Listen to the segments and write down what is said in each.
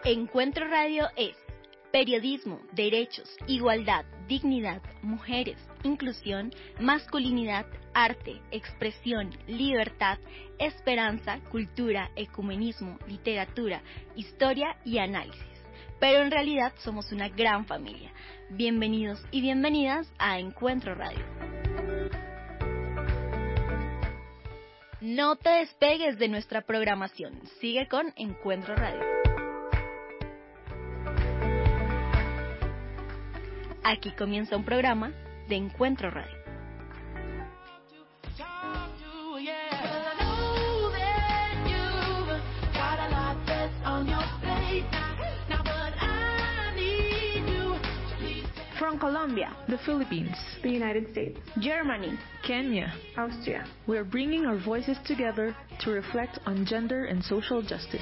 Encuentro Radio es periodismo, derechos, igualdad, dignidad, mujeres, inclusión, masculinidad, arte, expresión, libertad, esperanza, cultura, ecumenismo, literatura, historia y análisis. Pero en realidad somos una gran familia. Bienvenidos y bienvenidas a Encuentro Radio. No te despegues de nuestra programación. Sigue con Encuentro Radio. Aquí comienza un programa de Encuentro Radio. From Colombia, the Philippines, the United States, Germany, Kenya, Austria. We are bringing our voices together to reflect on gender and social justice.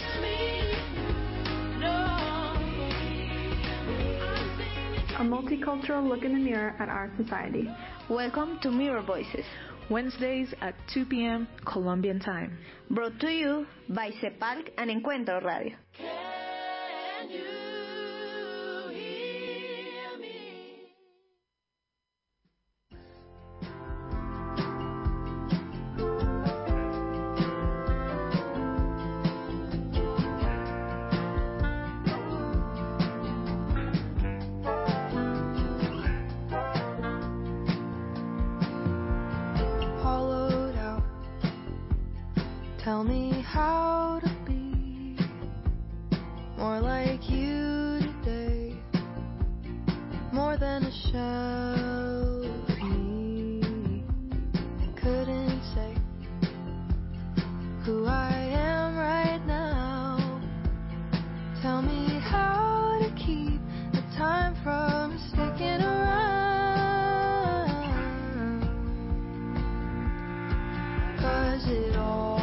A multicultural look in the mirror at our society. Welcome to Mirror Voices. Wednesdays at 2 p.m. Colombian time. Brought to you by CEPALC and Encuentro Radio. Tell me how to be more like you today, more than a shell of me. Couldn't say who I am right now. Tell me how to keep the time from sticking around, 'cause it all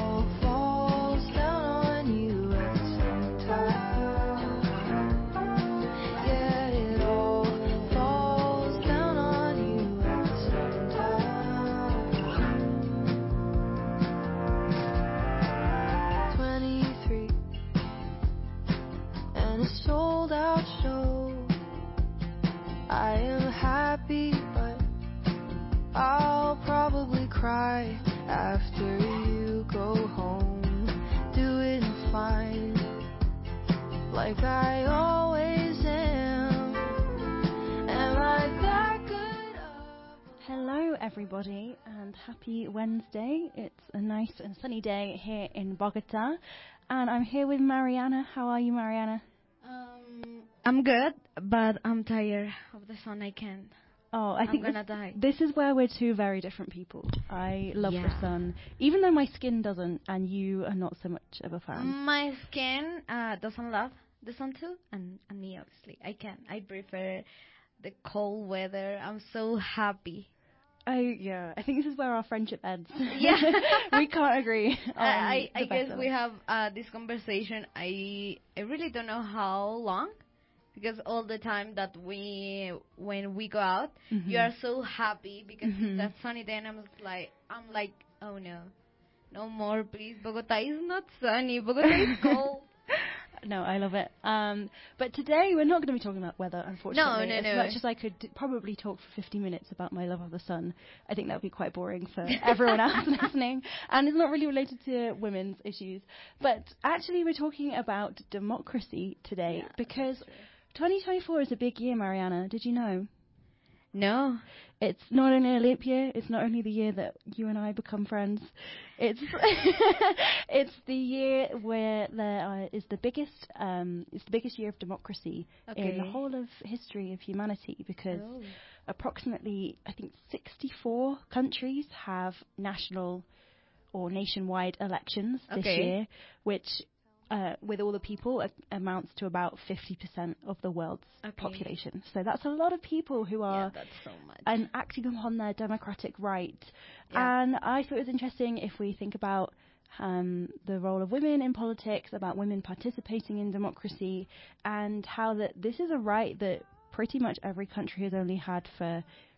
cry after you go home. Do it fine, like I always am, and like that good. Hello everybody and happy Wednesday. It's a nice and sunny day here in Bogota and I'm here with Mariana. How are you, Mariana? I'm good, but I'm tired of the sun. I can't. Oh, I think I'm gonna die. This is where we're two very different people. I love the sun, even though my skin doesn't, and you are not so much of a fan. My skin doesn't love the sun too, and me obviously. I prefer the cold weather. I'm so happy. I think this is where our friendship ends. Yeah. We can't agree. I guess we have this conversation. I really don't know how long. Because all the time that when we go out, you are so happy because it's that sunny day, and I'm like, oh no more, please. Bogota is not sunny. Bogota is cold. No, I love it. But today we're not going to be talking about weather, unfortunately. No. As much as I could probably talk for 50 minutes about my love of the sun, I think that would be quite boring for everyone else listening. And it's not really related to women's issues. But actually we're talking about democracy today because 2024 is a big year, Mariana. Did you know? No. It's not only a leap year, it's not only the year that you and I become friends. It's it's the year where there is the biggest year of democracy in the whole of history of humanity because approximately, I think, 64 countries have national or nationwide elections this year, which with all the people, amounts to about 50% of the world's population. So that's a lot of people who are that's so much. And acting upon their democratic right. Yeah. And I thought it was interesting if we think about the role of women in politics, about women participating in democracy, and how that this is a right that pretty much every country has only had for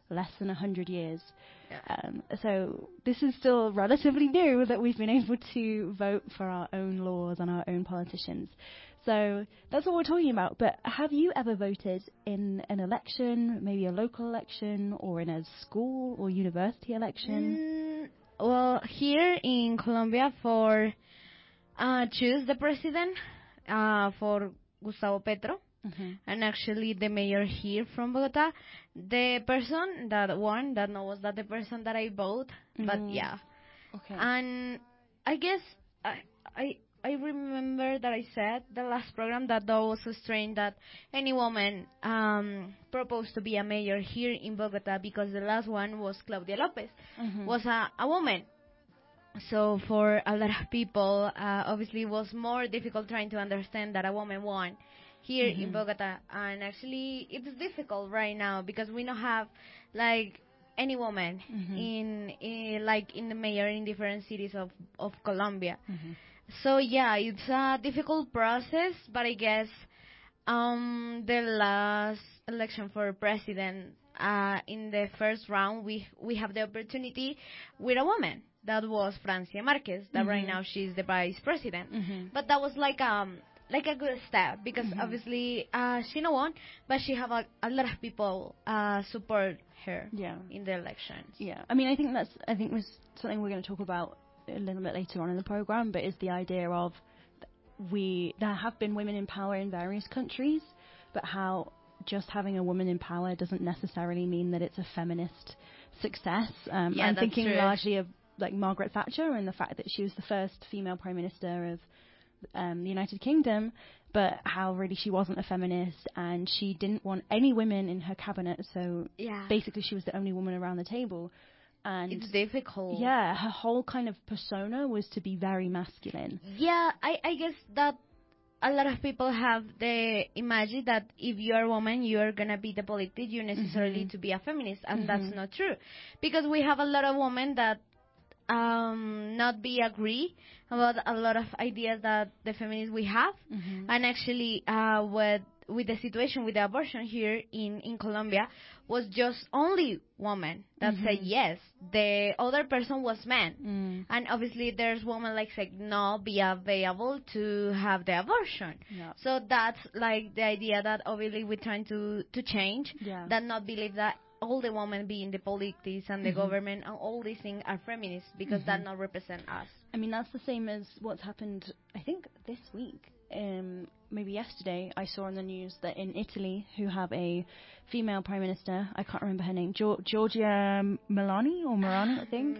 less than 100 years. Yeah. So this is still relatively new that we've been able to vote for our own laws and our own politicians. So that's what we're talking about. But have you ever voted in an election, maybe a local election, or in a school or university election? Well, here in Colombia, for choose the president, for Gustavo Petro, and actually the mayor here from Bogota, the person that won, that was not the person that I vote, but yeah. Okay. And I guess I remember that I said the last program that was so strange that any woman proposed to be a mayor here in Bogota, because the last one was Claudia Lopez, was a woman. So for a lot of people, obviously it was more difficult trying to understand that a woman won here in Bogota. And actually it's difficult right now because we don't have like any woman in like in the mayor in different cities of Colombia. So yeah, it's a difficult process, but I guess the last election for president, in the first round, we have the opportunity with a woman. That was Francia Marquez. That right now she's the vice president. But that was like a good step because obviously she no won, but she have a lot of people support her in the elections. Yeah, I mean, I think was something we're going to talk about a little bit later on in the program, but is the idea of there have been women in power in various countries, but how just having a woman in power doesn't necessarily mean that it's a feminist success. I'm thinking largely of like Margaret Thatcher and the fact that she was the first female prime minister of the United Kingdom, but how really she wasn't a feminist and she didn't want any women in her cabinet, so basically she was the only woman around the table. And it's difficult. Yeah, her whole kind of persona was to be very masculine. Yeah, I guess that a lot of people have the image that if you are a woman, you are going to be the politician, you necessarily to be a feminist, and that's not true. Because we have a lot of women that not be agree about a lot of ideas that the feminists we have, and actually with the situation with the abortion here in Colombia was just only woman that said yes. The other person was man, and obviously there's women like said no, be available to have the abortion. So that's like the idea that obviously we're trying to change, that not believe that all the women be in the politics and the government and all these things are feminists, because that not represent us. I mean, that's the same as what's happened, I think, this week. Maybe yesterday, I saw on the news that in Italy, who have a female prime minister, I can't remember her name, Giorgia Meloni, I think.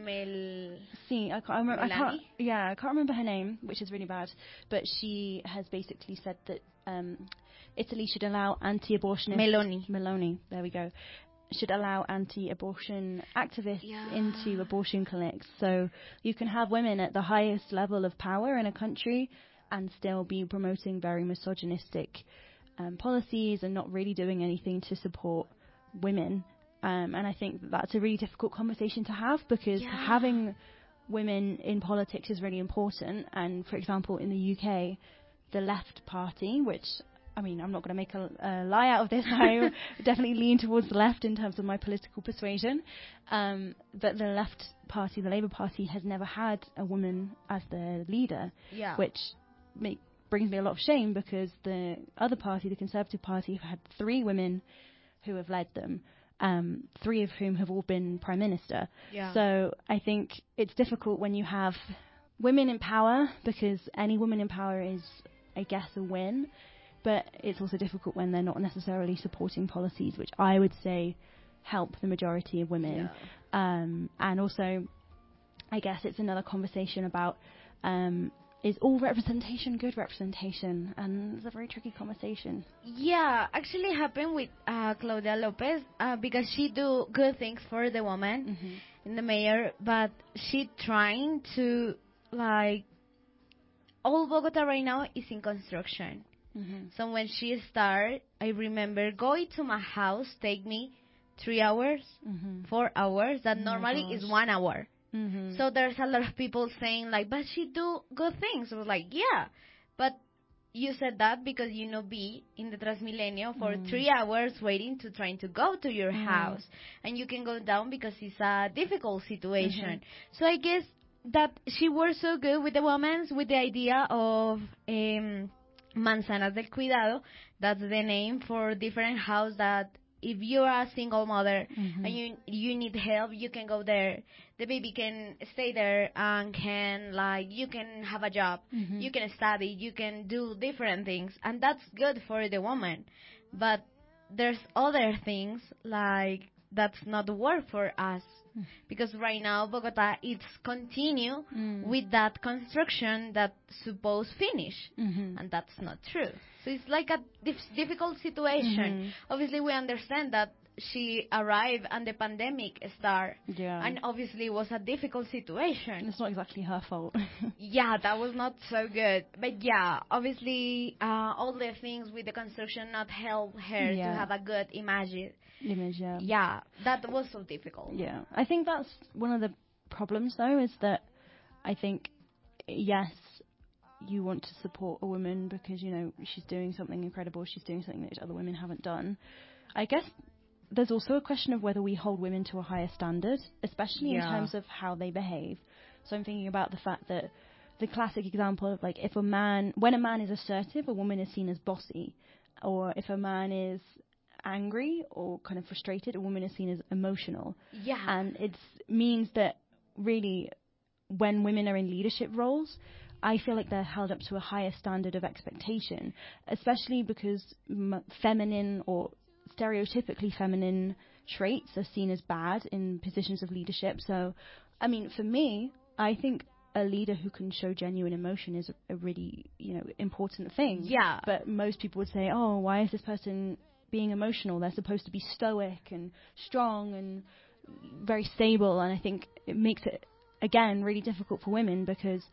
I can't remember her name, which is really bad. But she has basically said that Italy should allow anti-abortionists. Meloni, there we go. Should allow anti-abortion activists into abortion clinics, so you can have women at the highest level of power in a country and still be promoting very misogynistic policies and not really doing anything to support women. And I think that's a really difficult conversation to have, because having women in politics is really important. And for example, in the UK, the Left Party, which, I mean, I'm not going to make a lie out of this. I definitely lean towards the left in terms of my political persuasion. But the Left Party, the Labour Party, has never had a woman as their leader, which brings me a lot of shame, because the other party, the Conservative Party, have had 3 women who have led them, 3 of whom have all been Prime Minister. So I think it's difficult when you have women in power, because any woman in power is, I guess, a win. But it's also difficult when they're not necessarily supporting policies which I would say help the majority of women. And also, I guess it's another conversation about is all representation good representation? And it's a very tricky conversation. Yeah, actually happened with Claudia Lopez, because she do good things for the woman in the mayor, but she trying to, like, all Bogota right now is in construction. So when she started, I remember going to my house take me 3 hours, 4 hours, that normally is 1 hour. So there's a lot of people saying like, but she do good things. I was like, yeah, but you said that because you know be in the Transmilenio for 3 hours waiting to trying to go to your house, and you can go down because it's a difficult situation. So I guess that she worked so good with the women with the idea of manzanas del cuidado. That's the name for different house that if you are a single mother and you need help, you can go there. The baby can stay there and you can have a job, you can study, you can do different things, and that's good for the woman. But there's other things like that's not work for us. Because right now Bogota it's continue with that construction that supposed finish, and that's not true. So it's like a difficult situation. Obviously we understand that she arrived and the pandemic started, and obviously it was a difficult situation. It's not exactly her fault. Yeah, that was not so good. But yeah, obviously all the things with the construction not help her to have a good image. Yeah, that was so difficult. Yeah, I think that's one of the problems though, is that I think, yes, you want to support a woman because, you know, she's doing something incredible, she's doing something that other women haven't done. I guess there's also a question of whether we hold women to a higher standard, especially in terms of how they behave. So I'm thinking about the fact that the classic example of, like, when a man is assertive, a woman is seen as bossy, or if a man is angry or kind of frustrated, a woman is seen as emotional. Yeah. And it means that really when women are in leadership roles, I feel like they're held up to a higher standard of expectation, especially because feminine or stereotypically feminine traits are seen as bad in positions of leadership. So, I mean, for me, I think a leader who can show genuine emotion is a really, you know, important thing. Yeah. But most people would say, oh, why is this person being emotional? They're supposed to be stoic and strong and very stable. And I think it makes it, again, really difficult for women, because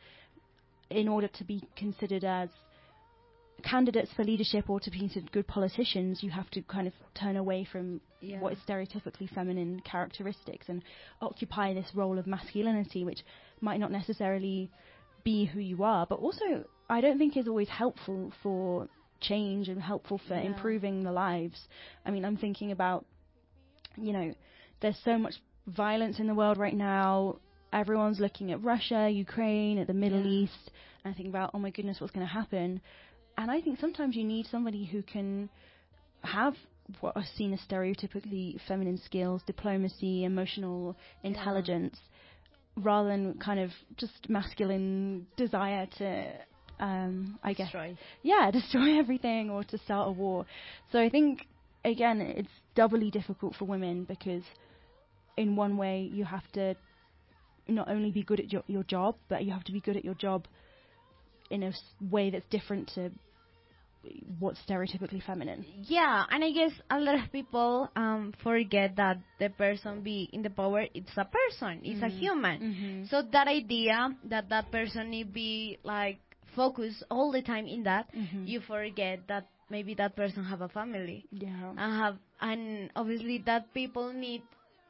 in order to be considered as candidates for leadership or to be considered good politicians, you have to kind of turn away from what is stereotypically feminine characteristics and occupy this role of masculinity, which might not necessarily be who you are, but also I don't think is always helpful for change and helpful for improving the lives. I mean, I'm thinking about, you know, there's so much violence in the world right now. Everyone's looking at Russia, Ukraine, at the Middle East, and I think about, oh my goodness, what's going to happen? And I think sometimes you need somebody who can have what are seen as stereotypically feminine skills, diplomacy, emotional intelligence, rather than kind of just masculine desire to, I guess, destroy everything or to start a war. So I think, again, it's doubly difficult for women, because in one way you have to not only be good at your job, but you have to be good at your job in a way that's different to what's stereotypically feminine. Yeah, and I guess a lot of people forget that the person be in the power, it's a person, it's a human. So that idea that that person need be like focused all the time in that, you forget that maybe that person have a family. And obviously that people need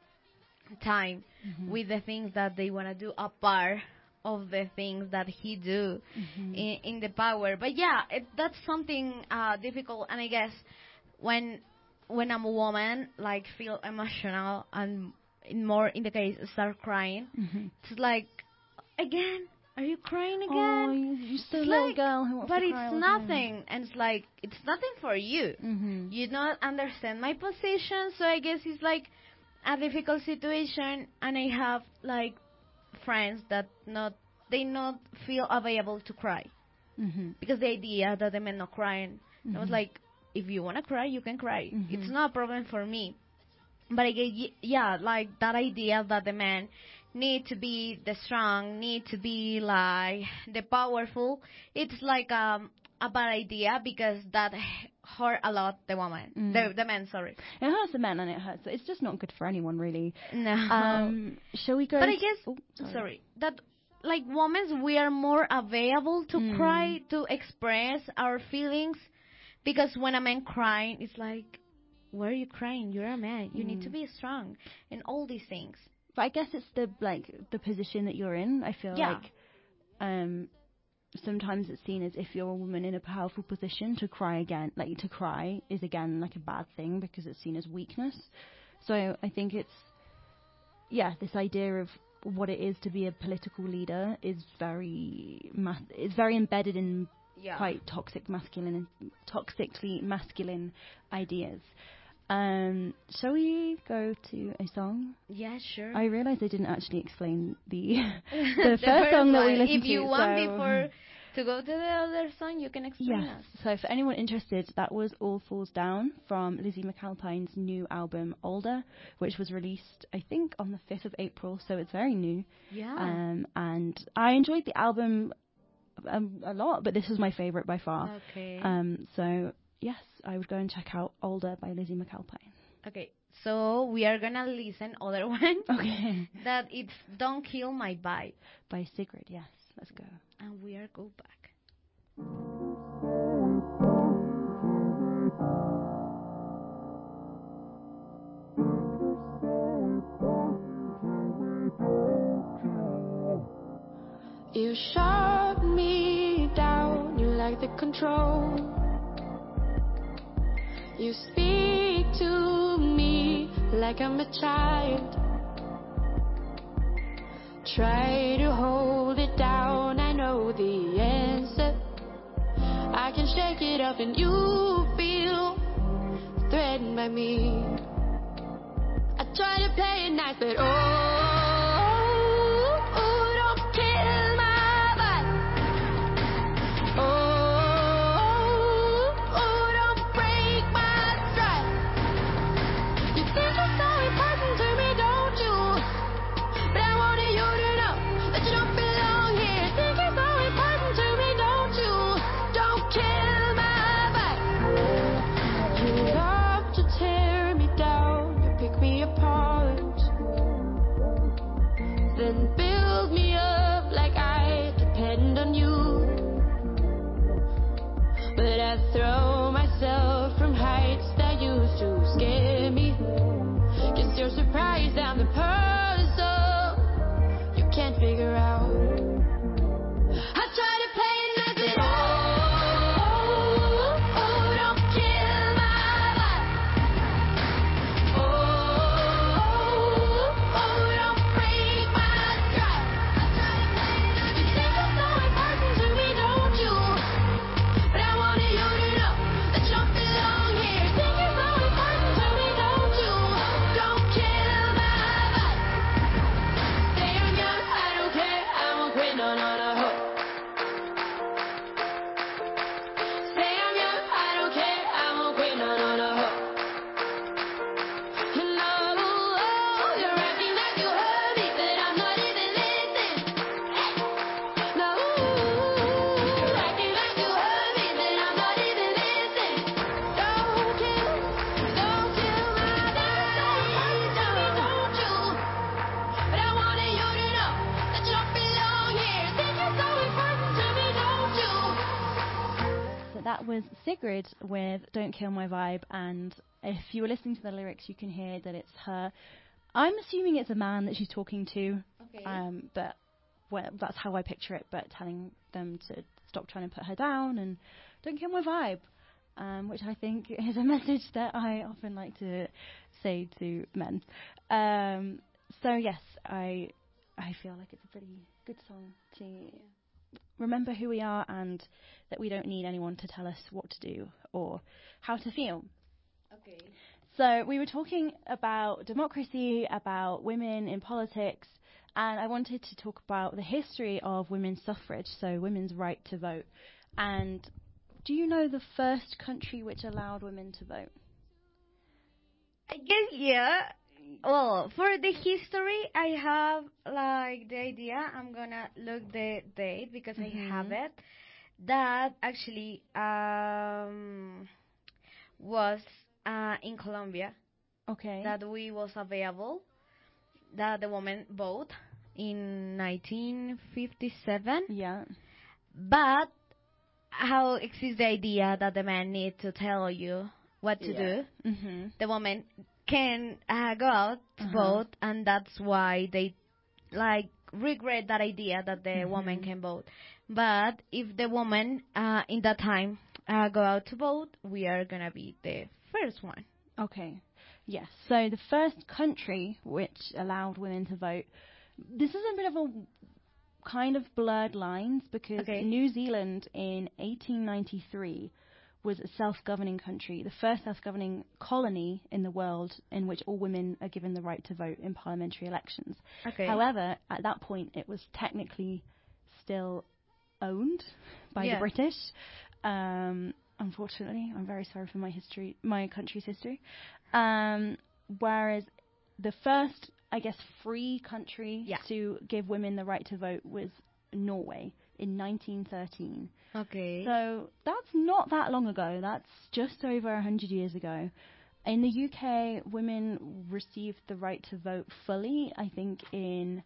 time with the things that they want to do apart of the things that he do in the power. But yeah, that's something difficult. And I guess when I'm a woman, like feel emotional and more in the case start crying, it's like, again, are you crying again? Oh, you're still a little girl who wants to cry. But it's nothing, and it's like, it's nothing for you. You don't understand my position, so I guess it's like a difficult situation. And I have like friends that they not feel available to cry, because the idea that the men not crying, I was like, if you want to cry, you can cry. It's not a problem for me. But I get, like that idea that the man need to be the strong, need to be like the powerful, it's like a bad idea, because that hurt a lot the woman, the men, sorry. It hurts the men and it hurts. It's just not good for anyone, really. No. Shall we go? But I guess, sorry, that like women, we are more available to cry, to express our feelings, because when a man crying, it's like, why are you crying? You're a man. You need to be strong and all these things. But I guess it's the position that you're in. I feel like sometimes it's seen as if you're a woman in a powerful position to cry again, like to cry is again like a bad thing because it's seen as weakness. So I think it's, this idea of what it is to be a political leader is very embedded in quite toxically masculine ideas. Shall we go to a song? Yeah, sure. I realised I didn't actually explain the first song that we listened to. If you want before to go to the other song, you can explain us. So for anyone interested, that was All Falls Down from Lizzie McAlpine's new album Older, which was released I think on the 5th of April, so it's very new. Yeah. And I enjoyed the album a lot, but this was my favourite by far. Okay. So yes, I would go and check out Older by Lizzie McAlpine. Okay, so we are gonna listen other one. Okay. That it's Don't Kill My Vibe By Sigrid, yes. Let's go. and we are go back. You shut me down, you like the control. You speak to me like I'm a child. Try to hold it down, I know the answer. I can shake it up and you feel threatened by me. I try to play it nice, but don't kill my vibe. Don't break my stride. You think it's so important to me, don't you? But I wanted you to know that you don't belong here. Think it's so important to me, don't you? Don't kill my vibe. You love to tear me down, you pick me apart, then build me up like I depend on you. But I throw myself from heights that used to scare me. Guess you're surprised I'm the puzzle you can't figure out. I try to play it nice, but don't kill my vibe. Don't break my stride. I try to play it nice. You think it's so important to me, don't you? But I wanted you to know that you don't belong here. Think it's so important to me, don't you? Don't kill my vibe. Say I'm young, I don't care, I won't quit, no, no, no. Say I'm young, I don't care, I won't quit, no, no, no. You know, you're acting like you heard me, but I'm not even listening. No, you're acting like you heard me, but I'm not even listening. Don't kill my vibe, don't you? But I wanted you to know that you don't belong here. Think it's so important to me, don't you? So that was Sigrid with Don't Kill My Vibe, and if you were listening to the lyrics, you can hear that it's her. I'm assuming it's a man that she's talking to, Okay. but that's how I picture it, but telling them to stop trying to put her down and don't kill my vibe, which I think is a message that I often like to say to men. So yes, I feel like it's a pretty good song to remember who we are and that we don't need anyone to tell us what to do or how to feel. Okay. So we were talking about democracy, about women in politics, and I wanted to talk about the history of women's suffrage, so women's right to vote. And do you know the first country which allowed women to vote? I guess, yeah. Well, for the history, I have like the idea. I'm gonna look the date because I have it. That actually was in Colombia. Okay. That we was available. That the woman vote in 1957. Yeah. But how exists the idea that the man need to tell you what to do? Mm-hmm. The woman can go out to vote, and that's why they like regret that idea that the woman can vote. But if the woman in that time go out to vote, we are gonna be the first one. Okay. Yes. So the first country which allowed women to vote, this is a bit of a kind of blurred lines because Okay. New Zealand in 1893 was a self-governing country, the first self-governing colony in the world in which all women are given the right to vote in parliamentary elections. Okay. However, at that point, it was technically still owned by the Yeah. British. Unfortunately, I'm very sorry for my country's history. Whereas the first, I guess, free country Yeah. to give women the right to vote was Norway in 1913. Okay. So that's not that long ago. That's just over 100 years ago. In the UK, women received the right to vote fully, I think, in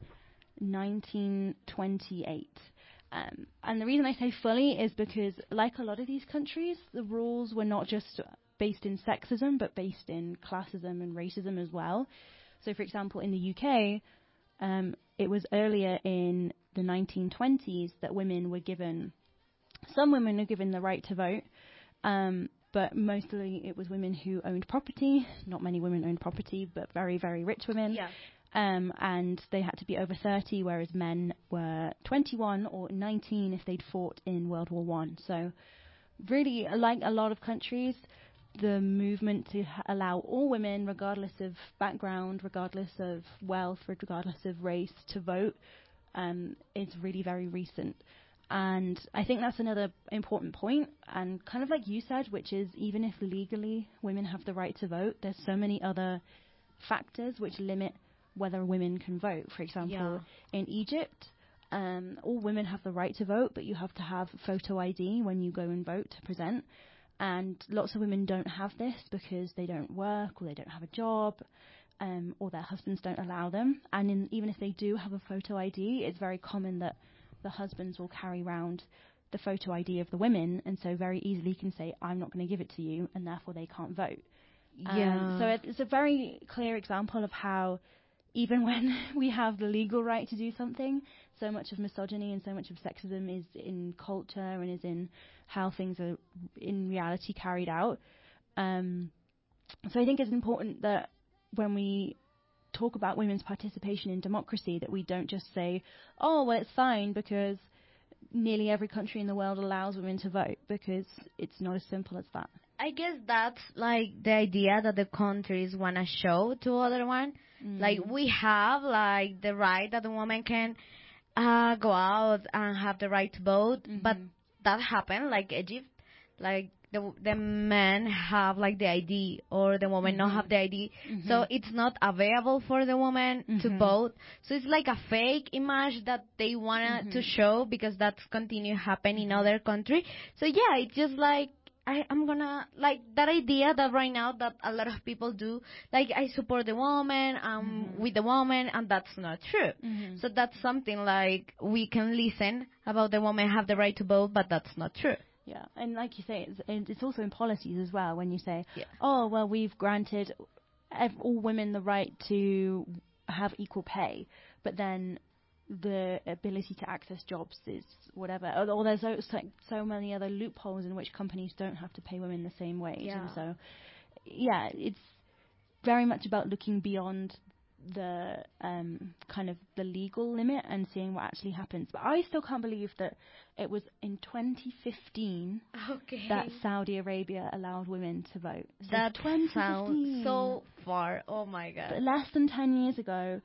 1928. And the reason I say fully is because, like a lot of these countries, the rules were not just based in sexism, but based in classism and racism as well. So, for example, in the UK, it was earlier in the 1920s that some women were given the right to vote, but mostly it was women who owned property. Not many women owned property, but very, very rich women. Yeah. And they had to be over 30, whereas men were 21 or 19 if they'd fought in World War One. So really, like a lot of countries, the movement to allow all women, regardless of background, regardless of wealth, regardless of race, to vote is really very recent. And I think that's another important point, and kind of like you said, which is even if legally women have the right to vote, there's so many other factors which limit whether women can vote. For example, in Egypt, all women have the right to vote, but you have to have photo ID when you go and vote to present. And lots of women don't have this because they don't work or they don't have a job, or their husbands don't allow them. And even if they do have a photo ID, it's very common that the husbands will carry around the photo ID of the women, and so very easily can say, I'm not going to give it to you, and therefore they can't vote. So it's a very clear example of how even when we have the legal right to do something, so much of misogyny and so much of sexism is in culture and is in how things are in reality carried out. So I think it's important that when we talk about women's participation in democracy, that we don't just say, oh, well, it's fine because nearly every country in the world allows women to vote, because it's not as simple as that. I guess that's like the idea that the countries want to show to other one. Like we have like the right that the woman can go out and have the right to vote, but that happened like Egypt, like the men have like the ID or the woman not have the ID, so it's not available for the woman to vote. So it's like a fake image that they wanted to show, because that's continue happening in other country. So yeah, it's just like I'm gonna like that idea that right now that a lot of people do, like I support the woman, with the woman, and that's not true. So that's something like we can listen about the woman have the right to vote, but that's not true. Yeah, and like you say, it's also in policies as well. When you say, Yeah. oh, well, we've granted all women the right to have equal pay, but then the ability to access jobs is whatever. Or there's so many other loopholes in which companies don't have to pay women the same wage. Yeah. And so, yeah, it's very much about looking beyond the kind of the legal limit and seeing what actually happens. But I still can't believe that it was in 2015 Okay. that Saudi Arabia allowed women to vote. So That 2015, sounds so far. Oh my but god. less than 10 years ago.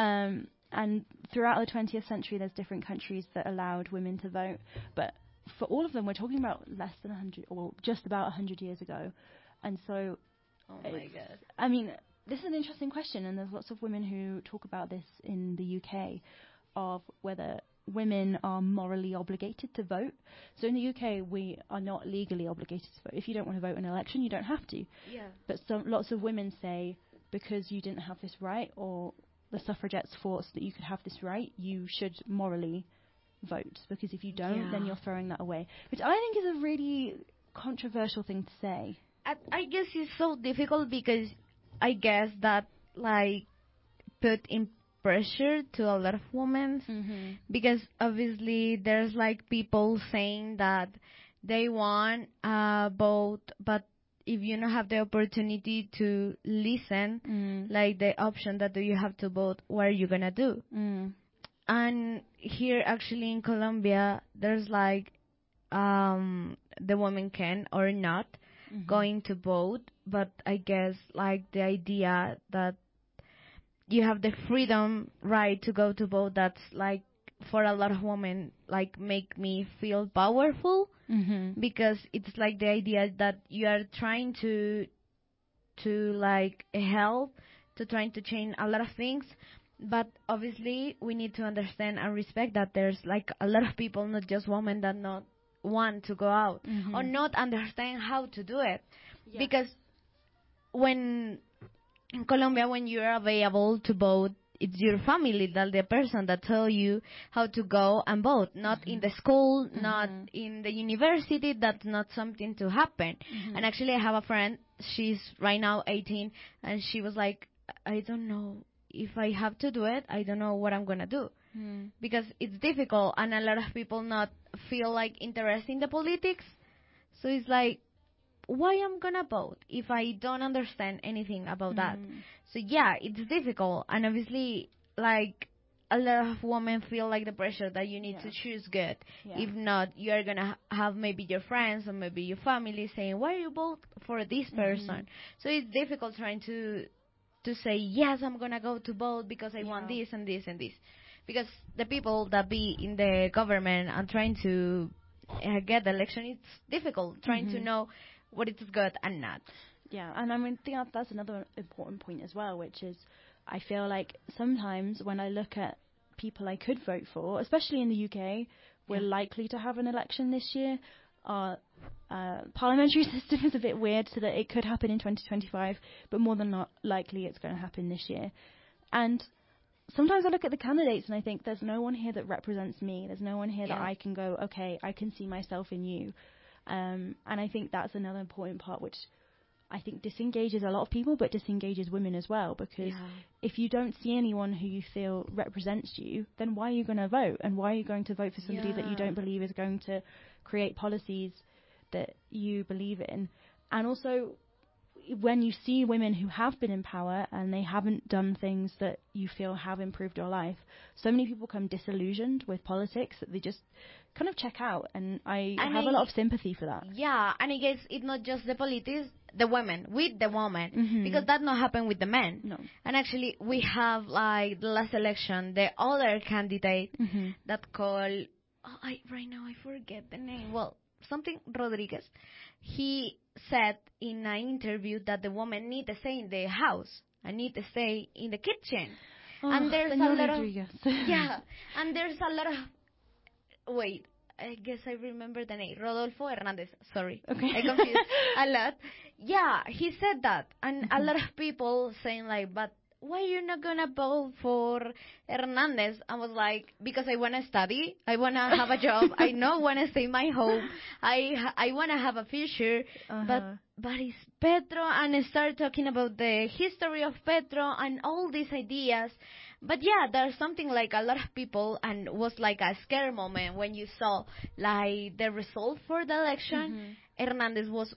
And throughout the 20th century, there's different countries that allowed women to vote. But for all of them, we're talking about less than 100, or just about 100 years ago. And so, Oh my god. I mean, this is an interesting question, and there's lots of women who talk about this in the UK, of whether women are morally obligated to vote. So in the UK, we are not legally obligated to vote. If you don't want to vote in an election, you don't have to. Yeah. But lots of women say, because you didn't have this right, or the suffragettes forced that you could have this right, you should morally vote. Because if you don't, then Yeah. you're throwing that away. Which I think is a really controversial thing to say. I guess it's so difficult because I guess that like put in pressure to a lot of women because obviously there's like people saying that they want both, but if you don't have the opportunity to listen, like the option that do you have to vote, what are you gonna do? And here actually in Colombia, there's like the woman can or not going to vote, but I guess like the idea that you have the freedom right to go to vote, that's like for a lot of women like make me feel powerful because it's like the idea that you are trying to like help, to trying to change a lot of things. But obviously we need to understand and respect that there's like a lot of people, not just women, that not want to go out or not understand how to do it. Because when in Colombia, when you're available to vote, it's your family that the person that tell you how to go and vote, not in the school, not in the university. That's not something to happen. And actually, I have a friend. She's right now 18, and she was like, I don't know if I have to do it. I don't know what I'm gonna do because it's difficult, and a lot of people not feel like interested in the politics. So it's like, why I'm gonna vote if I don't understand anything about that? So yeah, it's difficult, and obviously, like a lot of women feel like the pressure that you need to choose good. If not, you are gonna have maybe your friends or maybe your family saying, "Why you vote for this person?" So it's difficult trying to say yes, I'm gonna go to vote because I want this and this and this, because the people that be in the government and trying to get the election, it's difficult trying to know what is good and not. Yeah, and I mean, that's another important point as well, which is I feel like sometimes when I look at people I could vote for, especially in the UK, we're likely to have an election this year. Our parliamentary system is a bit weird, so that it could happen in 2025, but more than not likely it's going to happen this year. And sometimes I look at the candidates and I think there's no one here that represents me. There's no one here that I can go, okay, I can see myself in you. And I think that's another important part, which I think disengages a lot of people, but disengages women as well, because if you don't see anyone who you feel represents you, then why are you going to vote? And why are you going to vote for somebody that you don't believe is going to create policies that you believe in? And also, when you see women who have been in power and they haven't done things that you feel have improved your life, so many people become disillusioned with politics that they just kind of check out, and I have a lot of sympathy for that. Yeah, and I guess it's not just the politics, the women, with the women, because that not happen with the men. No. And actually, we have, like, the last election, the other candidate that called, right now I forget the name, well, something Rodriguez. He said in an interview that the woman need to stay in the house and need to stay in the kitchen. And there's a lot of and there's a lot of I guess I remember the name, Rodolfo Hernandez. Sorry, I confused a lot. Yeah, he said that, and a lot of people saying like, but why you not gonna vote for Hernandez? I was like, because I wanna study, I wanna have a job, I not wanna stay in my home, I wanna have a future, but it's Petro, and I start talking about the history of Petro and all these ideas. But yeah, there's something like a lot of people, and was like a scare moment when you saw like the result for the election. Hernandez was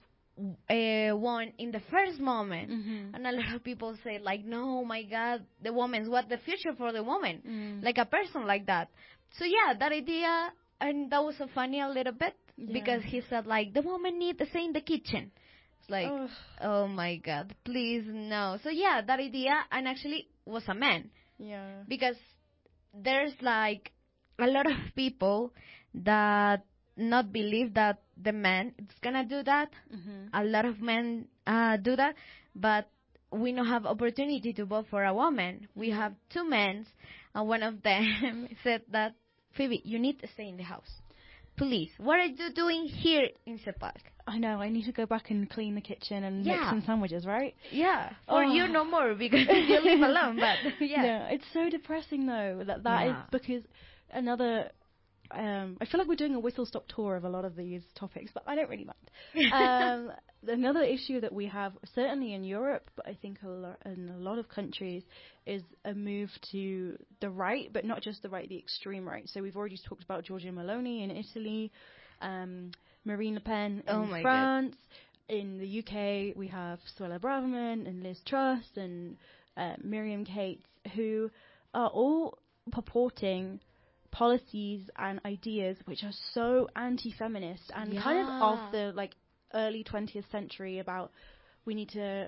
won in the first moment, and a lot of people say like, no, my God, the woman, what the future for the woman, like a person like that. So yeah, that idea, and that was so funny a little bit, because he said like, the woman need to stay in the kitchen. It's like, oh my God, please no. So yeah, that idea, and actually was a man. Yeah. Because there's like a lot of people that not believe that the man is gonna do that. A lot of men do that, but we don't have opportunity to vote for a woman. We have two men, and one of them said that, Phoebe, you need to stay in the house. Please, what are you doing here in the park? I know, I need to go back and clean the kitchen and make some sandwiches, right? Yeah, or you no more, because you live alone, but yeah. It's so depressing though, that is, because another I feel like we're doing a whistle-stop tour of a lot of these topics, but I don't really mind. Another issue that we have, certainly in Europe, but I think in a lot of countries, is a move to the right, but not just the right, the extreme right. So we've already talked about Giorgia Meloni in Italy, Marine Le Pen in France. In the UK, we have Suella Braverman and Liz Truss and Miriam Cates, who are all purporting policies and ideas which are so anti-feminist and kind of the early 20th century about we need to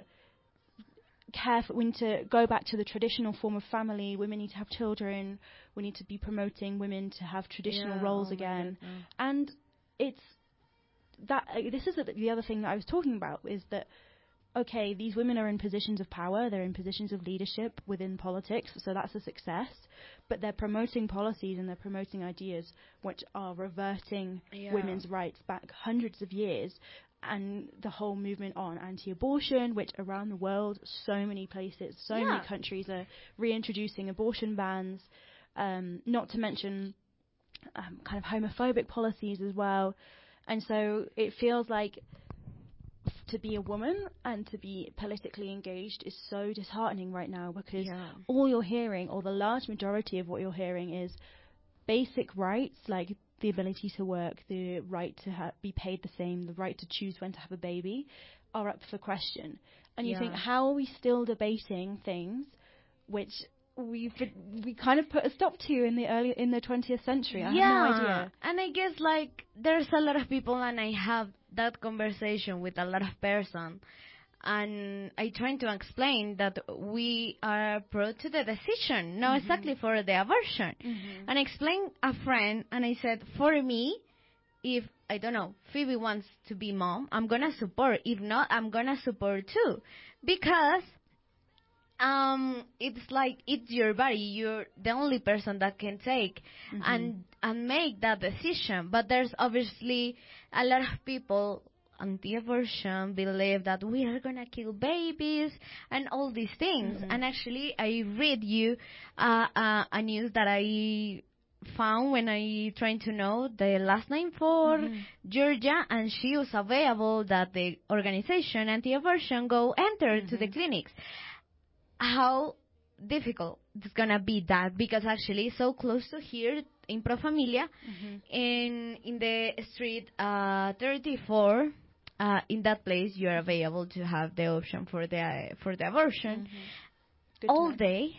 go back to the traditional form of family, women need to have children, we need to be promoting women to have traditional roles again. And it's that this is the other thing that I was talking about, is that okay, these women are in positions of power, they're in positions of leadership within politics, so that's a success, but they're promoting policies and they're promoting ideas which are reverting women's rights back hundreds of years, and the whole movement on anti-abortion, which around the world, so many places, so many countries are reintroducing abortion bans, not to mention kind of homophobic policies as well. And so it feels like to be a woman and to be politically engaged is so disheartening right now, because all you're hearing, or the large majority of what you're hearing, is basic rights like the ability to work, the right to be paid the same, the right to choose when to have a baby, are up for question. And you think, how are we still debating things which we kind of put a stop to in the 20th century? I have no idea. And I guess there's a lot of people, and I have that conversation with a lot of person, and I try to explain that we are pro to the decision, not exactly for the abortion. And I explained a friend, and I said, for me, if I don't know, Phoebe wants to be mom, I'm gonna support. If not, I'm gonna support too, because it's like it's your body. You're the only person that can take and make that decision. But there's obviously a lot of people anti-abortion believe that we are gonna kill babies and all these things. And actually, I read you a news that I found when I trying to know the last name for Georgia, and she was available that the organization anti-abortion go enter to the clinics. How difficult it's gonna be that, because actually so close to here in Pro Familia, in the street 34, in that place you are available to have the option for the abortion. All day,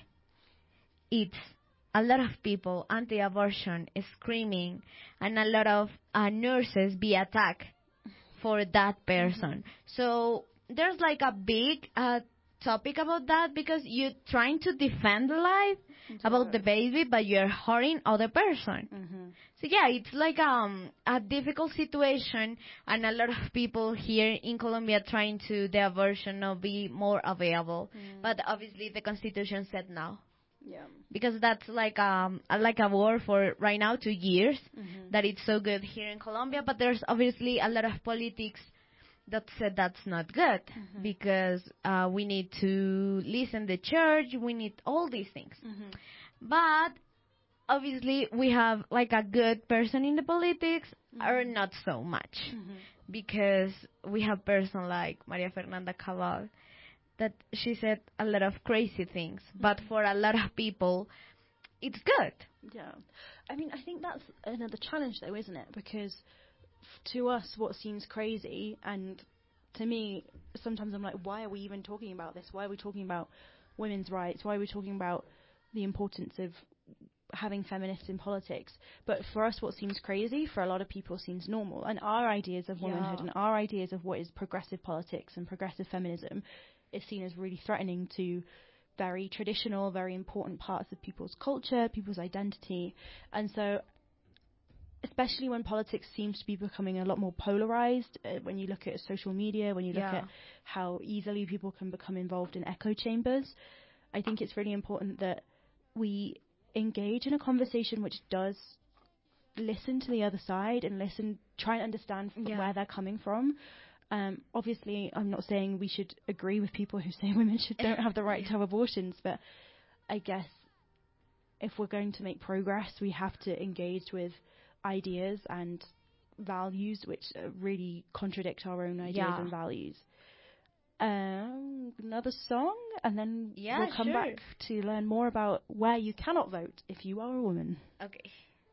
it's a lot of people anti-abortion screaming, and a lot of nurses be attacked for that person. So there's like a big topic about that, because you're trying to defend the life about the baby, but you're hurting other person. So it's like a difficult situation, and a lot of people here in Colombia trying to the abortion not be more available. But obviously the constitution said no. Because that's like a war for right now 2 years that it's so good here in Colombia, but there's obviously a lot of politics that said that's not good, because we need to listen the church, we need all these things. But obviously we have like a good person in the politics, or not so much, because we have person like Maria Fernanda Cabal, that she said a lot of crazy things, but for a lot of people it's good. I mean, I think that's another challenge though, isn't it? Because to us, what seems crazy, and to me, sometimes I'm like, why are we even talking about this? Why are we talking about women's rights? Why are we talking about the importance of having feminists in politics? But for us, what seems crazy, for a lot of people seems normal. And our ideas of womanhood and our ideas of what is progressive politics and progressive feminism is seen as really threatening to very traditional, very important parts of people's culture, people's identity. And so, especially when politics seems to be becoming a lot more polarized, when you look at social media, when you look at how easily people can become involved in echo chambers, I think it's really important that we engage in a conversation which does listen to the other side and try and understand where they're coming from. Obviously, I'm not saying we should agree with people who say women don't have the right to have abortions, but I guess if we're going to make progress, we have to engage with ideas and values which really contradict our own ideas Yeah. and values. Another song, and then Yeah, we'll come sure. back to learn more about where you cannot vote if you are a woman. Okay.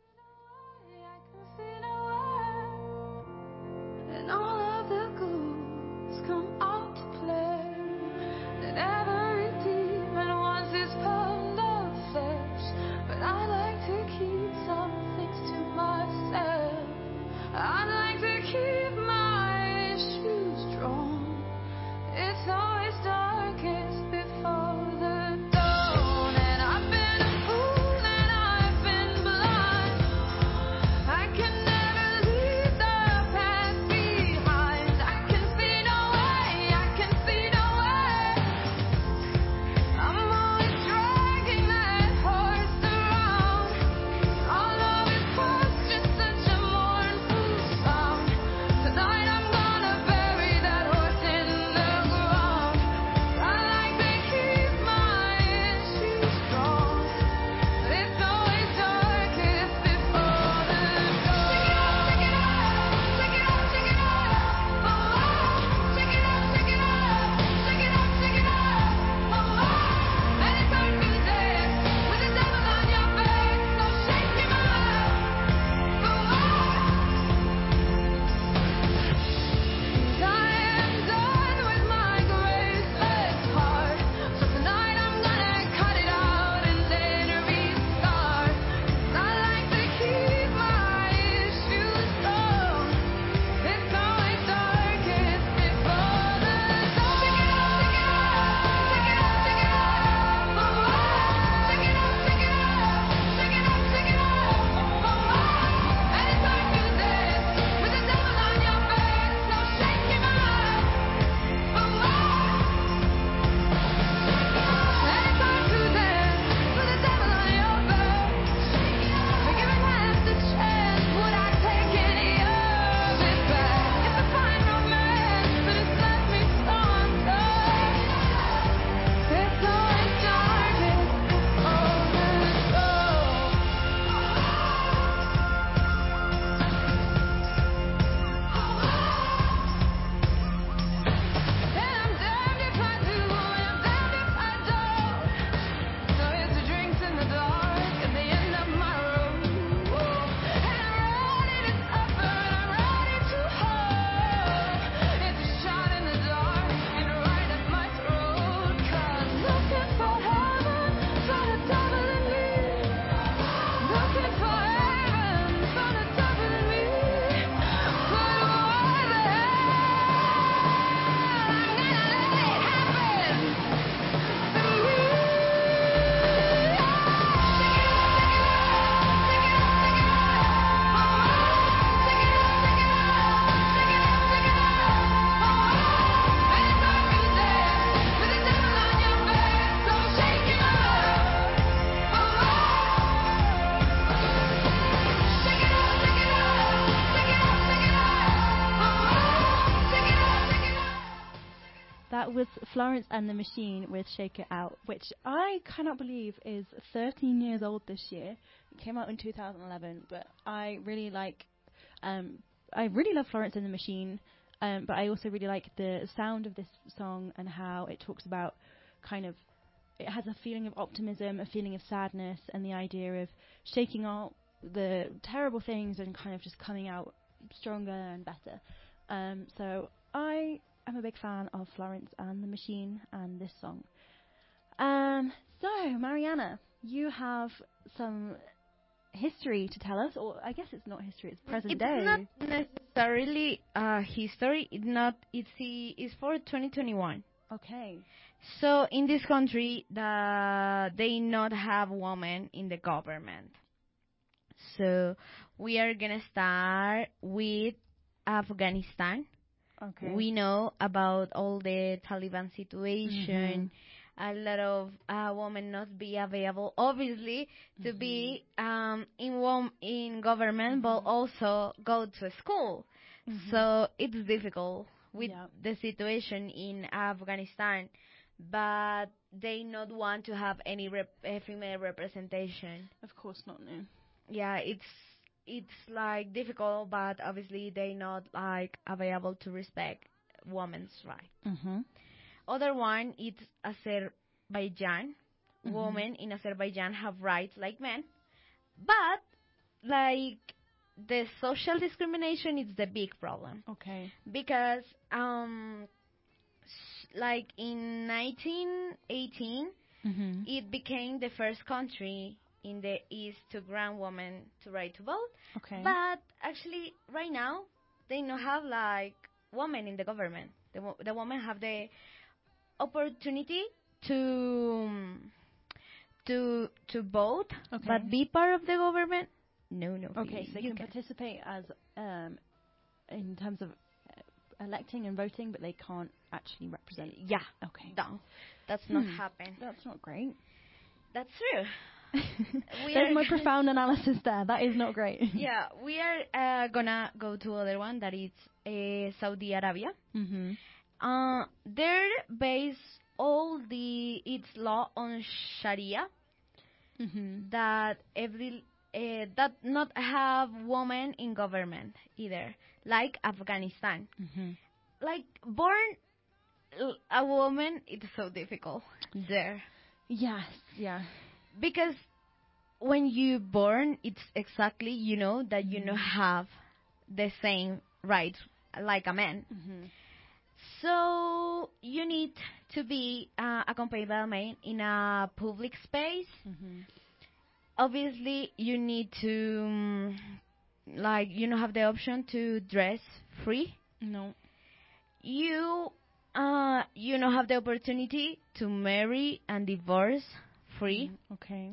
And all of the ghouls come out to play. And every demon wants his pound of flesh. But I like to keep some things to myself. I like to keep my issues strong. It's always darkest before the dawn. And I've been a fool and I've been blind. I can never leave the past behind. I can see no way, I can see no way. I'm always dragging that horse around. All of it was just such a mournful sound. Tonight I'm gonna bury that horse in the ground. I like to keep my issues strong. It's always darkest before the dawn. Check it out, check it out, check it out, oh, check it out, check it out, check it out, check it out, oh, and it's hard to dance with the devil on your back, so shake him out, I am done with my graceless heart. So tonight I'm gonna cut it out and then restart. I like to keep my issues strong. It's always darkest before the dawn. Check it out, check it out, check it out, check it out, check it out, check it out, check it out, and it's hard to dance with the devil on your back, so shake him out. And it's hard to dance with the devil on your back. Given half the chance, would I take any of it back? It's a fine romance, but it's left me so undone. It's always darkest before the dawn. And I'm damned if I do, and I'm damned if I don't. So here's the drinks in the dark at the end of my road. And I'm ready to suffer, and I'm ready to hurt. It's a shot in the dark and right at my throat. 'Cause looking for heaven for the devil in me. Looking for heaven for the devil in me. But why the hell I'm gonna let it happen to me? That was Florence and the Machine with Shake It Out, which I cannot believe is 13 years old this year. It came out in 2011, but I really love Florence and the Machine, but I also really like the sound of this song and how it talks about it has a feeling of optimism, a feeling of sadness, and the idea of shaking out the terrible things and kind of just coming out stronger and better. So I'm a big fan of Florence and the Machine and this song. So, Mariana, you have some history to tell us, or I guess it's not history, it's present day. It's not necessarily history. It's for 2021. Okay. So in this country, they not have women in the government. So we are gonna start with Afghanistan. Okay. We know about all the Taliban situation. A lot of women not be available, obviously, to be in government, but also go to school. So it's difficult with the situation in Afghanistan, but they not want to have any female representation. Of course not, no. Yeah, it's like difficult, but obviously they not like available to respect women's rights. Mm-hmm. Other one is Azerbaijan. Women in Azerbaijan have rights like men, but like the social discrimination is the big problem Okay. because like in 1918 Mm-hmm. it became the first country in the East to grant women to right to vote. Okay. But actually, right now, they don't have like women in the government. The women have the opportunity to vote, Okay. but be part of the government. No. Okay, so they you can participate as in terms of electing and voting, but they can't actually represent. Yeah, Okay. no, that's not Hmm. happen. That's not great. That's true. We There's are- my profound analysis there. That is not great. Yeah, we are gonna go to other one that is Saudi Arabia. Mm-hmm. They're base all its law on Sharia Mm-hmm. that that not have women in government either, like Afghanistan. Mm-hmm. Like born a woman, it's so difficult there Yes. Yeah. because when you born, it's exactly that you don't have the same rights like a man. Mm-hmm. So you need to be accompanied by a man in a public space. Mm-hmm. Obviously, you need to like have the option to dress free. No. You don't have the opportunity to marry and divorce free. Okay.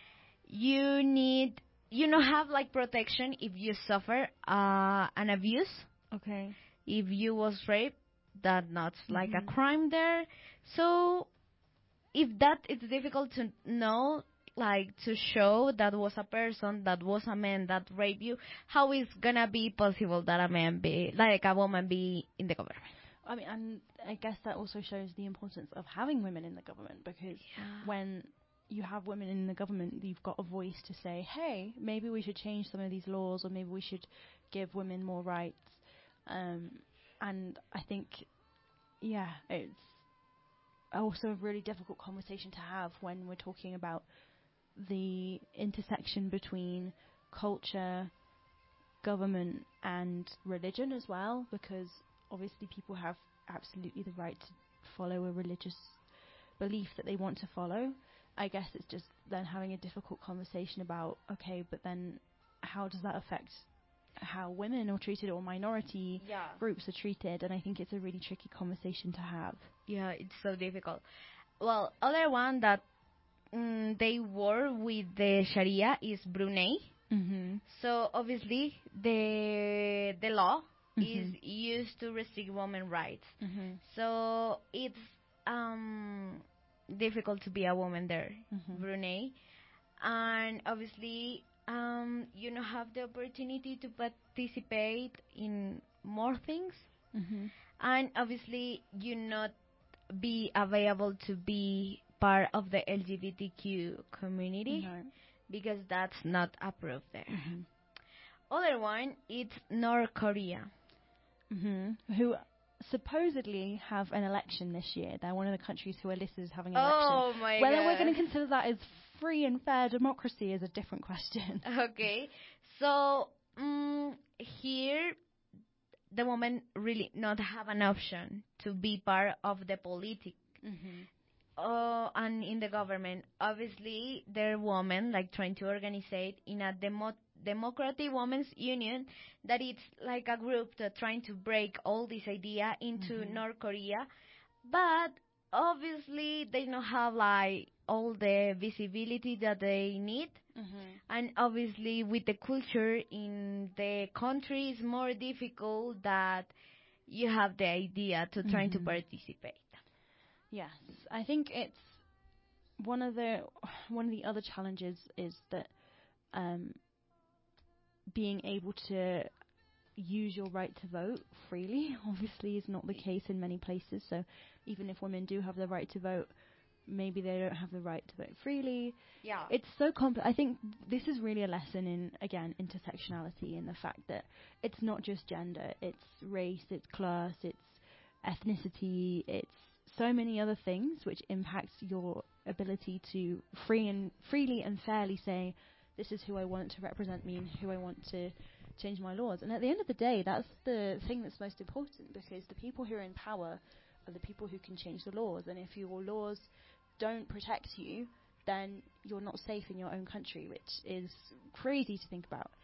You don't have like protection if you suffer an abuse. Okay. If you was raped, that not like a Mhm. crime there. So if that it's difficult to know, like to show that was a person, that was a man that raped you, how is gonna be possible that a man be like a woman be in the government? I mean, and I guess that also shows the importance of having women in the government, because when you have women in the government, you've got a voice to say, hey, maybe we should change some of these laws, or maybe we should give women more rights. And I think, yeah, it's also a really difficult conversation to have when we're talking about the intersection between culture, government, and religion as well, because obviously people have absolutely the right to follow a religious belief that they want to follow. I guess it's just then having a difficult conversation about, okay, but then how does that affect how women are treated or minority groups are treated? And I think it's a really tricky conversation to have. Yeah, it's so difficult. Well, other one that they work with the Sharia is Brunei. Mm-hmm. So obviously the law is Mhm. used to restrict women's rights. Mm-hmm. So it's difficult to be a woman there, Mhm. Brunei, and obviously you don't have the opportunity to participate in more things, Mm-hmm. and obviously you not be available to be part of the LGBTQ community No. because that's not approved there. Mm-hmm. Other one, it's North Korea. Mm-hmm. Who supposedly have an election this year. They're one of the countries who are listed as having an election. Oh my Whether god. we're going to consider that as free and fair democracy is a different question. Okay, so here the women really not have an option to be part of the politics. Mm-hmm. And in the government, obviously, there are women like trying to organize in a democratic women's union that it's like a group that trying to break all this idea into North Korea, but obviously they don't have like all the visibility that they need. And obviously with the culture in the country is more difficult that you have the idea to trying to participate. Yes, I think it's one of the other challenges is that being able to use your right to vote freely obviously is not the case in many places. So even if women do have the right to vote, maybe they don't have the right to vote freely. Yeah. It's so complex. I think this is really a lesson in, again, intersectionality, and the fact that it's not just gender, it's race, it's class, it's ethnicity, it's so many other things which impacts your ability to freely and fairly say, this is who I want to represent me and who I want to change my laws. And at the end of the day, that's the thing that's most important, because the people who are in power are the people who can change the laws. And if your laws don't protect you, then you're not safe in your own country, which is crazy to think about.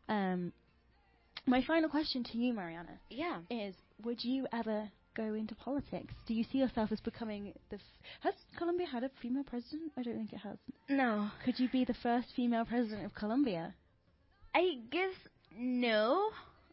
My final question to you, Mariana, Yeah. is: would you ever go into politics? Do you see yourself as becoming has Colombia had a female president? I don't think it has. No. Could you be the first female president of Colombia? I guess no.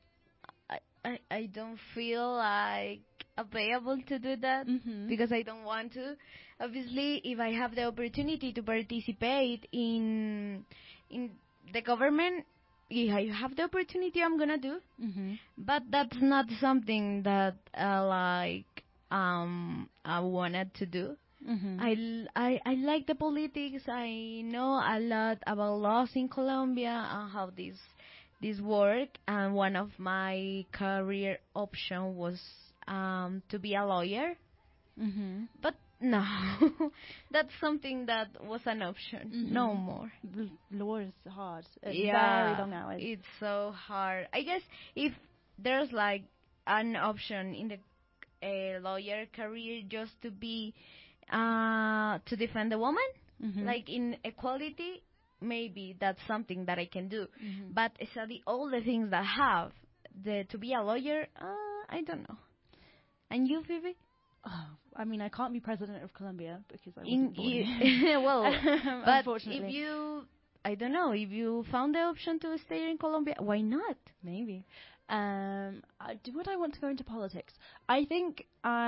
I don't feel like available to do that because I don't want to. Obviously, if I have the opportunity to participate in the government, if I have the opportunity, I'm gonna do. But that's not something that I wanted to do. I like the politics. I know a lot about laws in Colombia and how this work. And one of my career option was to be a lawyer. But no, that's something that was an option. No more. Law is hard. It's Yeah, very long hours. it's so hard. I guess if there's like an option in the lawyer career just to be to defend the woman, like in equality, maybe that's something that I can do. But study all the things that I have to be a lawyer, I don't know. And you, Phoebe? Oh, I mean, I can't be president of Colombia because I wasn't born here. Well, but Unfortunately. if you, I don't know, if you found the option to stay in Colombia, why not? Maybe. Would I want to go into politics? I think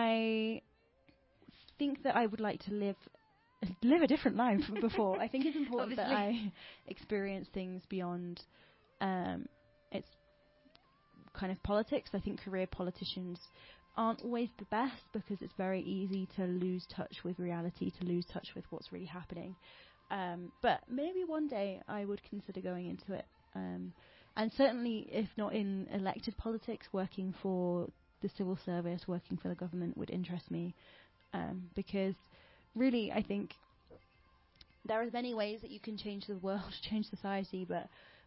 that I would like to live a different life before. I think it's important that I experience things beyond its kind of politics. I think career politicians aren't always the best because it's very easy to lose touch with reality, to lose touch with what's really happening. But maybe one day I would consider going into it. And certainly, if not in elected politics, working for the civil service, working for the government would interest me. Because really, I think there are many ways that you can change the world, change society, but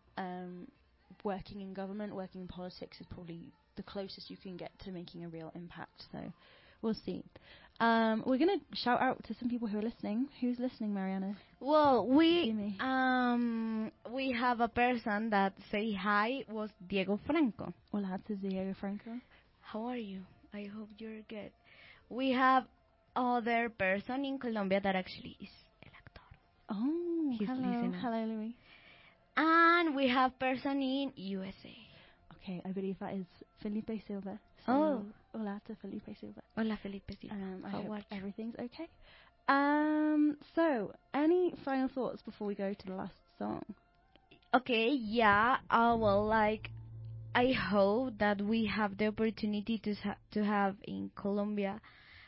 working in government, working in politics is probably the closest you can get to making a real impact. So we'll see. We're going to shout out to some people who are listening. Who's listening, Mariana? Well, we have a person that say hi was Diego Franco. Hola, this is Diego Franco. How are you? I hope you're good. We have other person in Colombia that actually is el actor. Oh, He's hello. listening. Hello, Louis. And we have person in USA. Okay, I believe that is Felipe Silva. So Oh. Hola to Felipe Silva. Hola, Felipe Silva. I How hope are you? everything's okay. So, any final thoughts before we go to the last song? Okay, yeah. Well, like, I hope that we have the opportunity to have in Colombia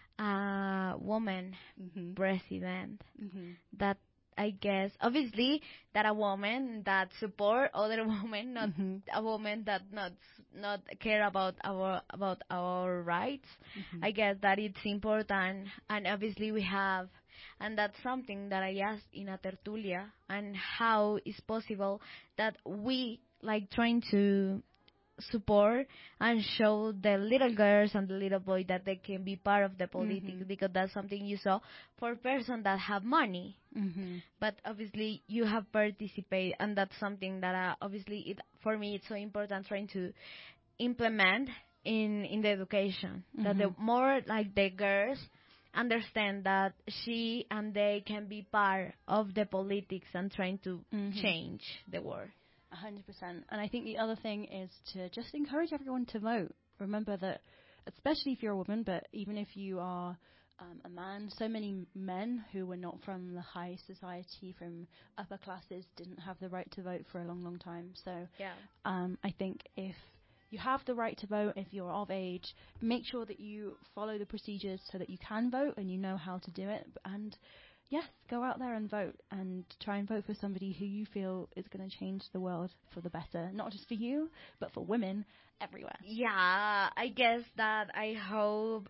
a woman president. That I guess, obviously, that a woman that support other women, not a woman that not care about our rights. I guess that it's important, and obviously we have, and that's something that I asked in a tertulia, and how is possible that we like trying to support and show the little girls and the little boy that they can be part of the politics, because that's something you saw for person that have money. But obviously you have participated, and that's something that obviously for me it's so important trying to implement in the education, that the more like the girls understand that she and they can be part of the politics and trying to change the world. 100%. And I think the other thing is to just encourage everyone to vote. Remember that, especially if you're a woman, but even if you are a man, so many men who were not from the high society, from upper classes, didn't have the right to vote for a long, long time. So Yeah. I think if You have the right to vote if you're of age. Make sure that you follow the procedures so that you can vote and you know how to do it. And yes, go out there and vote, and try and vote for somebody who you feel is going to change the world for the better, not just for you, but for women everywhere. Yeah, I guess that I hope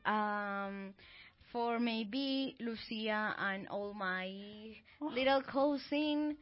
for maybe Lucia and all my little cousin,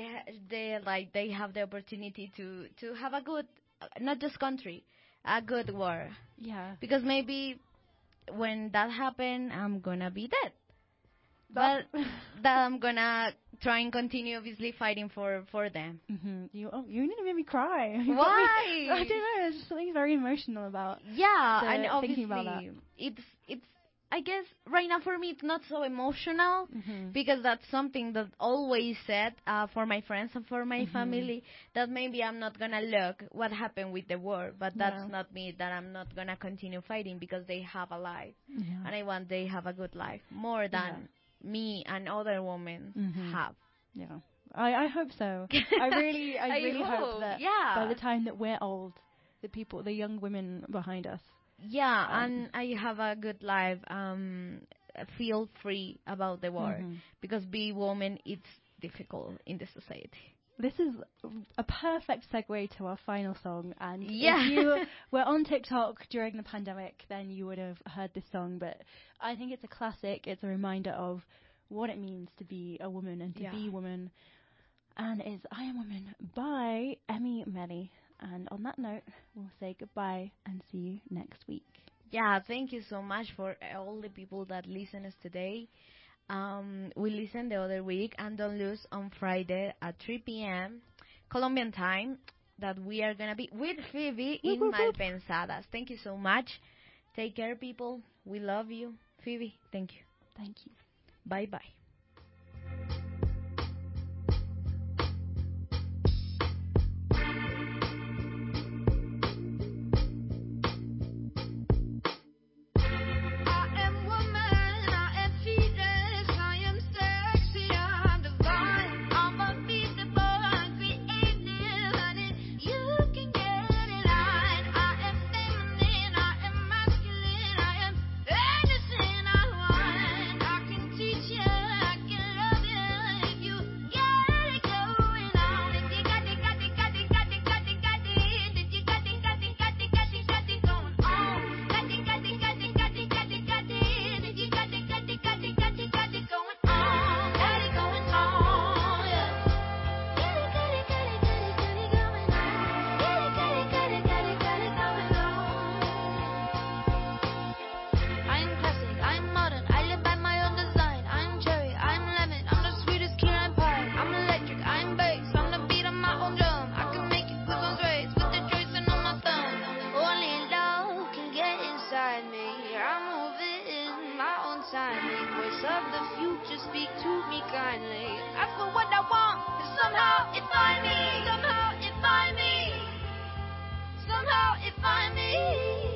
they have the opportunity to have a good, not just country, a good war. Yeah. Because maybe when that happen, I'm gonna be dead. But that I'm gonna try and continue, obviously, fighting for them. You need to make me cry. You got me- Why? I don't know. There's something very emotional about. Yeah, the and obviously, thinking about it's. I guess right now for me it's not so emotional because that's something that always said for my friends and for my family, that maybe I'm not gonna look what happened with the war, but that's Yeah. not me. That I'm not gonna continue fighting because they have a life, Yeah. and I want they have a good life more than me and other women have. Yeah. I hope so. I really hope hope, that yeah. by the time that we're old, the young women behind us. Yeah, and I have a good life. Feel free about the war because being woman it's difficult in the society. This is a perfect segue to our final song. And Yeah. if you were on TikTok during the pandemic, then you would have heard this song. But I think it's a classic. It's a reminder of what it means to be a woman and to be a woman. And it's I Am Woman by Emmy Melly. And on that note, we'll say goodbye and see you next week. Yeah, thank you so much for all the people that listen us today. We listen the other week, and don't lose on Friday at 3 p.m. Colombian time that we are gonna be with Phoebe in Malpensadas. Thank you so much. Take care, people. We love you. Phoebe, thank you. Thank you. Bye bye. I am woman, I am fearless, I am sexy, I'm divine, I'm unbeatable, I'm creative, honey, you can get in line. I am feminine, I am masculine, I am anything I want. I can teach you, I can love you if you get it going on. If you got it, got it, got it, got it, got it, got it, if you got it, got it, got it, got it, got it going on. Got it, got it, got it, got it, got it, got it, if you got it, got it, got it, got it, got it going on. Got it going on, yeah. Got it, got it, got it, got it, got it going on. Got it, got it, got it, got it, got it going on. I'm classic, I'm modern, I live by my own design. I'm cherry, I'm lemon, I'm the sweetest key lime pie. I'm electric, I'm bass, I'm the beat of my own drum. I can make you quick on race with the joints on my thumb. Only love can get inside me. I'm moving in my own timing. Voice of the future, speak to me kindly. Ask for what I want, and somehow it find me. Somehow it find me. Somehow it find me.